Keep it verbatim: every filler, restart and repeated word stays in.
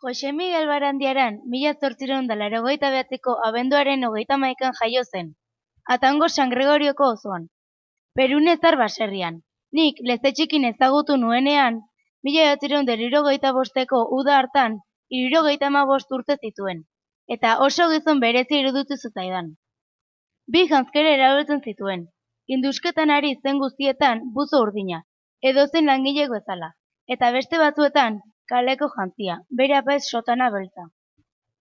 Jose Migel Barandiaran mila zortziehun eta laurogeita bederatziko abenduaren hogeita hamaikan jaio zen, Atango San Gregorioko auzoan, Perunezar baserrian. Nik Lezetxikin ezagutu nuenean, mila bederatziehun eta hirurogeita bosteko uda hartan, hirurogeita hamabost urte zituen, eta oso gizon berezia iruditu zitzaidan. Bi janzkera erabiltzen zituen, indusketan ari zen guztietan buzo urdina, edozein langilek bezala, eta beste batzuetan kaleko jantzia, bere apaiz sotana beltza.